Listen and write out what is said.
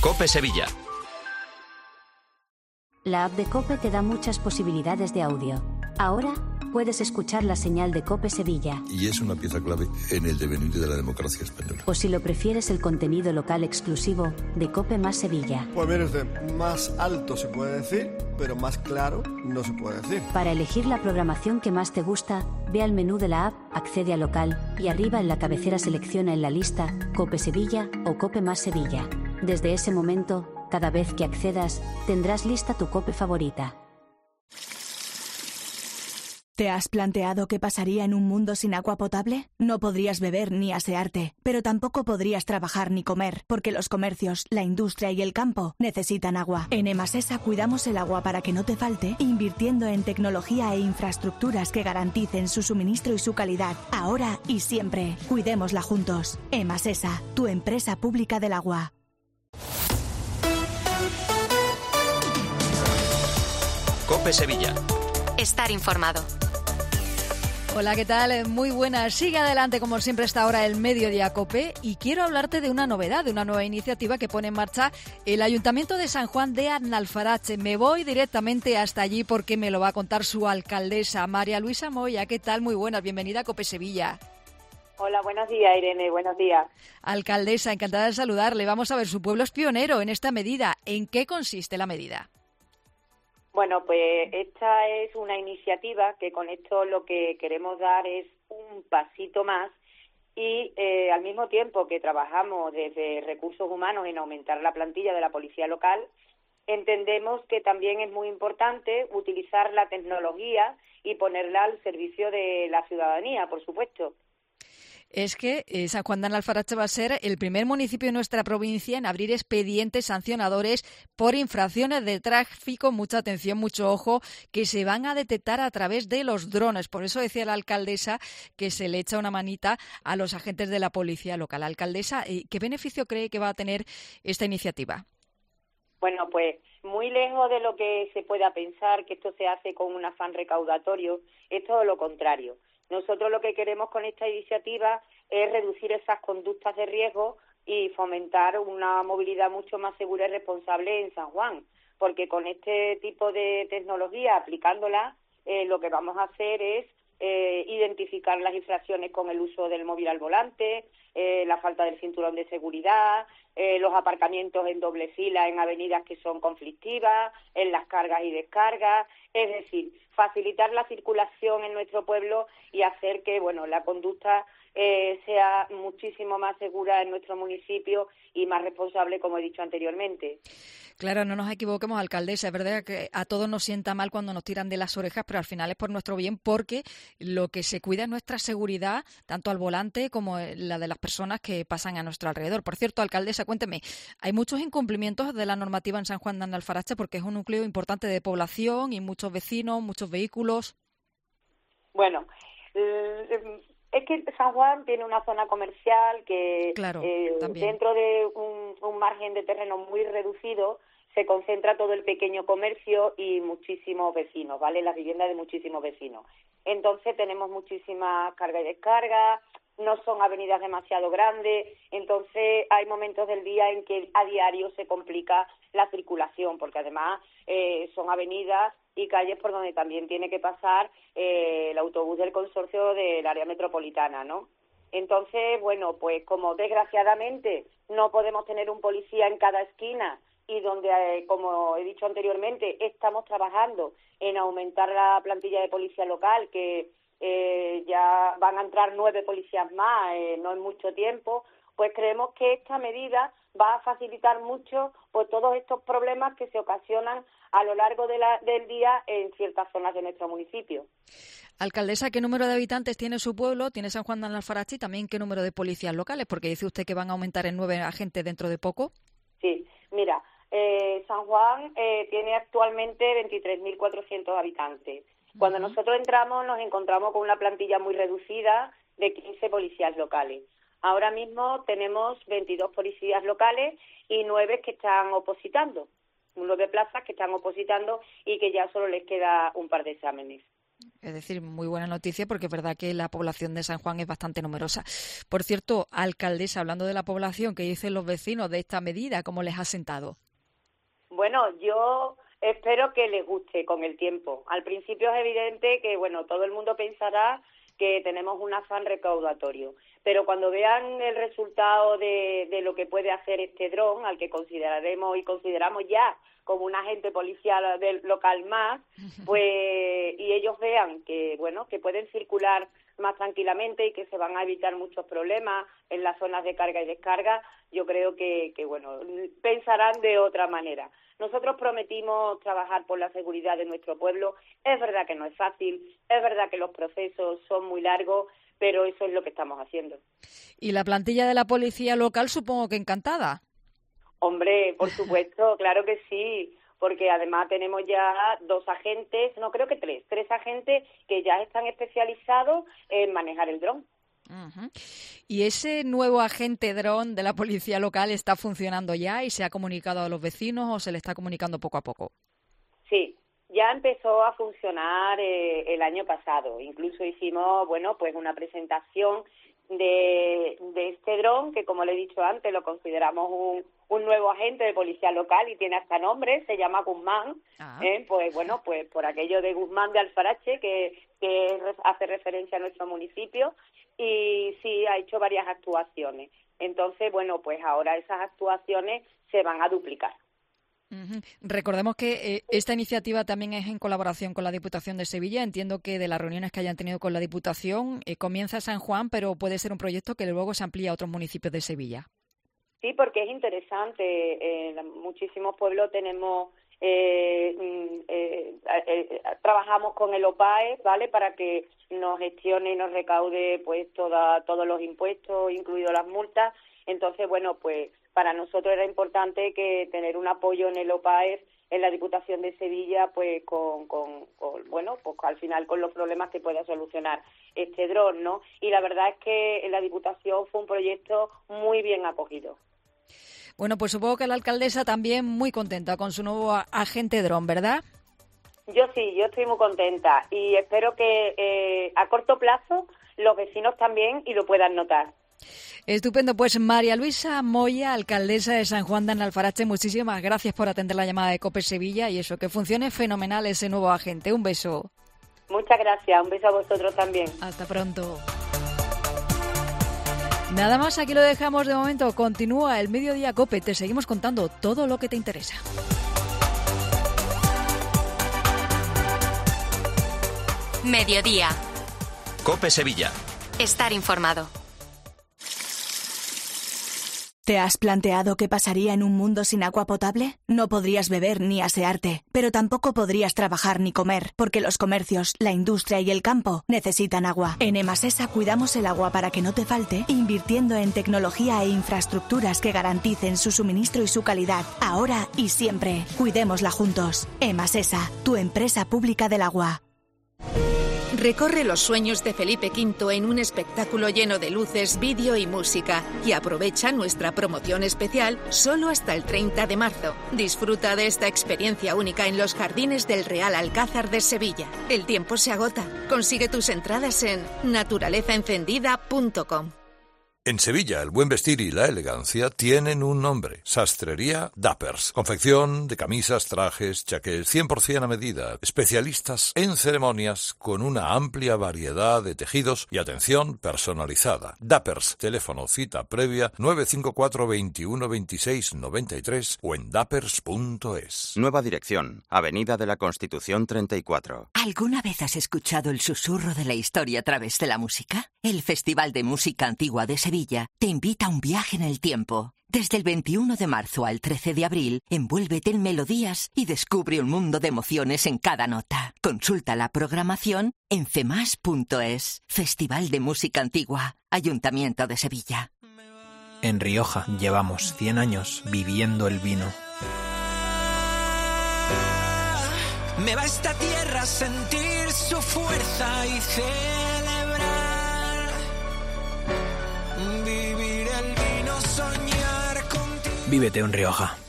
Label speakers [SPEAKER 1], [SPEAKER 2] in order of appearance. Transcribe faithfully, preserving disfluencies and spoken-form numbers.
[SPEAKER 1] COPE Sevilla.
[SPEAKER 2] La app de COPE te da muchas posibilidades de audio. Ahora puedes escuchar la señal de COPE Sevilla.
[SPEAKER 3] Y es una pieza clave en el devenir de la democracia española.
[SPEAKER 2] O si lo prefieres, el contenido local exclusivo de COPE más Sevilla.
[SPEAKER 4] Pues mire usted, más alto se puede decir, pero más claro no se puede decir.
[SPEAKER 2] Para elegir la programación que más te gusta, ve al menú de la app, accede a local y arriba en la cabecera selecciona en la lista COPE Sevilla o COPE más Sevilla. Desde ese momento, cada vez que accedas, tendrás lista tu COPE favorita.
[SPEAKER 5] ¿Te has planteado qué pasaría en un mundo sin agua potable? No podrías beber ni asearte, pero tampoco podrías trabajar ni comer, porque los comercios, la industria y el campo necesitan agua. En Emasesa cuidamos el agua para que no te falte, invirtiendo en tecnología e infraestructuras que garanticen su suministro y su calidad, ahora y siempre. Cuidémosla juntos. Emasesa, tu empresa pública del agua.
[SPEAKER 1] COPE Sevilla.
[SPEAKER 6] Estar informado.
[SPEAKER 7] Hola, ¿qué tal? Muy buenas. Sigue adelante, como siempre, esta hora el Mediodía COPE y quiero hablarte de una novedad, de una nueva iniciativa que pone en marcha el Ayuntamiento de San Juan de Alnalfarache. Me voy directamente hasta allí porque me lo va a contar su alcaldesa, María Luisa Moya. ¿Qué tal? Muy buenas. Bienvenida a COPE Sevilla.
[SPEAKER 8] Hola, buenos días, Irene. Buenos días.
[SPEAKER 7] Alcaldesa, encantada de saludarle. Vamos a ver, su pueblo es pionero en esta medida. ¿En qué consiste la medida?
[SPEAKER 8] Bueno, pues esta es una iniciativa que con esto lo que queremos dar es un pasito más y eh, al mismo tiempo que trabajamos desde recursos humanos en aumentar la plantilla de la policía local, entendemos que también es muy importante utilizar la tecnología y ponerla al servicio de la ciudadanía, por supuesto.
[SPEAKER 7] Es que eh, San Juan de Alnalfarache va a ser el primer municipio de nuestra provincia en abrir expedientes sancionadores por infracciones de tráfico. Mucha atención, mucho ojo, que se van a detectar a través de los drones. Por eso decía la alcaldesa que se le echa una manita a los agentes de la policía local. Alcaldesa, ¿qué beneficio cree que va a tener esta iniciativa?
[SPEAKER 8] Bueno, pues muy lejos de lo que se pueda pensar, que esto se hace con un afán recaudatorio, es todo lo contrario. Nosotros lo que queremos con esta iniciativa es reducir esas conductas de riesgo y fomentar una movilidad mucho más segura y responsable en San Juan, porque con este tipo de tecnología, aplicándola, eh, lo que vamos a hacer es eh, identificar las infracciones con el uso del móvil al volante, eh, la falta del cinturón de seguridad, eh, los aparcamientos en doble fila en avenidas que son conflictivas, en las cargas y descargas, es decir, facilitar la circulación en nuestro pueblo y hacer que, bueno, la conducta eh, sea muchísimo más segura en nuestro municipio y más responsable, como he dicho anteriormente.
[SPEAKER 7] Claro, no nos equivoquemos, alcaldesa. Es verdad que a todos nos sienta mal cuando nos tiran de las orejas, pero al final es por nuestro bien, porque lo que se cuida es nuestra seguridad, tanto al volante como la de las personas que pasan a nuestro alrededor. Por cierto, alcaldesa, cuénteme, hay muchos incumplimientos de la normativa en San Juan de Alnalfarache porque es un núcleo importante de población y muchos vecinos, muchos vehículos.
[SPEAKER 8] Bueno, eh, es que San Juan tiene una zona comercial que
[SPEAKER 7] claro,
[SPEAKER 8] eh, dentro de un, un margen de terreno muy reducido se concentra todo el pequeño comercio y muchísimos vecinos, ¿vale? Las viviendas de muchísimos vecinos. Entonces tenemos muchísimas carga y descarga, no son avenidas demasiado grandes, entonces hay momentos del día en que a diario se complica la circulación, porque además eh, son avenidas y calles por donde también tiene que pasar eh, el autobús del consorcio del área metropolitana, ¿no? Entonces, bueno, pues como desgraciadamente no podemos tener un policía en cada esquina y donde, eh, como he dicho anteriormente, estamos trabajando en aumentar la plantilla de policía local, que eh, ya van a entrar nueve policías más, eh, no en mucho tiempo, pues creemos que esta medida va a facilitar mucho pues todos estos problemas que se ocasionan a lo largo de la, del día en ciertas zonas de nuestro municipio.
[SPEAKER 7] Alcaldesa, ¿qué número de habitantes tiene su pueblo? ¿Tiene San Juan de Alnalfarache? Y también, ¿qué número de policías locales? Porque dice usted que van a aumentar en nueve agentes dentro de poco.
[SPEAKER 8] Sí, mira, eh, San Juan eh, tiene actualmente veintitrés mil cuatrocientos habitantes. Cuando uh-huh. nosotros entramos nos encontramos con una plantilla muy reducida de quince policías locales. Ahora mismo tenemos veintidós policías locales y nueve que están opositando, nueve plazas que están opositando y que ya solo les queda un par de exámenes.
[SPEAKER 7] Es decir, muy buena noticia porque es verdad que la población de San Juan es bastante numerosa. Por cierto, alcaldesa, hablando de la población, ¿qué dicen los vecinos de esta medida? ¿Cómo les ha sentado?
[SPEAKER 8] Bueno, yo espero que les guste con el tiempo. Al principio es evidente que, bueno, todo el mundo pensará que tenemos un afán recaudatorio, pero cuando vean el resultado de, de lo que puede hacer este dron, al que consideraremos y consideramos ya como un agente policial del local más, pues y ellos vean que bueno que pueden circular más tranquilamente y que se van a evitar muchos problemas en las zonas de carga y descarga, yo creo que, que bueno pensarán de otra manera. Nosotros prometimos trabajar por la seguridad de nuestro pueblo. Es verdad que no es fácil, es verdad que los procesos son muy largos, pero eso es lo que estamos haciendo.
[SPEAKER 7] ¿Y la plantilla de la policía local supongo que encantada?
[SPEAKER 8] Hombre, por supuesto, claro que sí, porque además tenemos ya dos agentes, no creo que tres, tres agentes que ya están especializados en manejar el dron.
[SPEAKER 7] Uh-huh. ¿Y ese nuevo agente dron de la policía local está funcionando ya y se ha comunicado a los vecinos o se le está comunicando poco a poco?
[SPEAKER 8] Sí, ya empezó a funcionar eh, el año pasado. Incluso hicimos, bueno, pues una presentación de, de este dron que, como le he dicho antes, lo consideramos un, un nuevo agente de policía local y tiene hasta nombre, se llama Guzmán. Ah. ¿eh? Pues bueno, pues por aquello de Guzmán de Alfarache, que, que hace referencia a nuestro municipio. Y sí, ha hecho varias actuaciones. Entonces, bueno, pues ahora esas actuaciones se van a duplicar.
[SPEAKER 7] Uh-huh. Recordemos que eh, esta iniciativa también es en colaboración con la Diputación de Sevilla. Entiendo que de las reuniones que hayan tenido con la Diputación eh, comienza San Juan, pero puede ser un proyecto que luego se amplía a otros municipios de Sevilla.
[SPEAKER 8] Sí, porque es interesante. En muchísimos pueblos tenemos... Eh, eh, eh, trabajamos con el O P A E, ¿vale? Para que nos gestione y nos recaude pues toda, todos los impuestos, incluido las multas. Entonces, bueno, pues para nosotros era importante que tener un apoyo en el O P A E, en la Diputación de Sevilla, pues con, con, con bueno, pues al final con los problemas que pueda solucionar este dron, ¿no? Y la verdad es que en la Diputación fue un proyecto muy bien acogido.
[SPEAKER 7] Bueno, pues supongo que la alcaldesa también muy contenta con su nuevo agente dron, ¿verdad?
[SPEAKER 8] Yo sí, yo estoy muy contenta y espero que eh, a corto plazo los vecinos también y lo puedan notar.
[SPEAKER 7] Estupendo, pues María Luisa Moya, alcaldesa de San Juan de Alfarache, muchísimas gracias por atender la llamada de COPE Sevilla y eso, que funcione fenomenal ese nuevo agente. Un beso.
[SPEAKER 8] Muchas gracias, un beso a vosotros también.
[SPEAKER 7] Hasta pronto. Nada más, aquí lo dejamos de momento. Continúa el Mediodía COPE. Te seguimos contando todo lo que te interesa.
[SPEAKER 6] Mediodía.
[SPEAKER 1] COPE Sevilla.
[SPEAKER 6] Estar informado.
[SPEAKER 5] ¿Te has planteado qué pasaría en un mundo sin agua potable? No podrías beber ni asearte, pero tampoco podrías trabajar ni comer, porque los comercios, la industria y el campo necesitan agua. En Emasesa cuidamos el agua para que no te falte, invirtiendo en tecnología e infraestructuras que garanticen su suministro y su calidad, ahora y siempre. Cuidémosla juntos. Emasesa, tu empresa pública del agua.
[SPEAKER 9] Recorre los sueños de Felipe quinto en un espectáculo lleno de luces, vídeo y música. Y aprovecha nuestra promoción especial solo hasta el treinta de marzo. Disfruta de esta experiencia única en los jardines del Real Alcázar de Sevilla. El tiempo se agota. Consigue tus entradas en naturaleza encendida punto com.
[SPEAKER 3] En Sevilla, el buen vestir y la elegancia tienen un nombre. Sastrería Dappers. Confección de camisas, trajes, chaqués, cien por ciento a medida. Especialistas en ceremonias con una amplia variedad de tejidos y atención personalizada. Dappers. Teléfono cita previa nueve cinco cuatro, veintiuno, veintiséis, noventa y tres o en dappers punto es.
[SPEAKER 10] Nueva dirección. Avenida de la Constitución treinta y cuatro.
[SPEAKER 11] ¿Alguna vez has escuchado el susurro de la historia a través de la música? El Festival de Música Antigua de Sevilla te invita a un viaje en el tiempo. Desde el veintiuno de marzo al trece de abril, envuélvete en melodías y descubre un mundo de emociones en cada nota. Consulta la programación en cemas punto es. Festival de Música Antigua, Ayuntamiento de Sevilla.
[SPEAKER 12] En Rioja llevamos cien años viviendo el vino.
[SPEAKER 13] Me va esta tierra a sentir su fuerza y celebrar. Vivir el vino, soñar contigo.
[SPEAKER 12] Vívete en Rioja.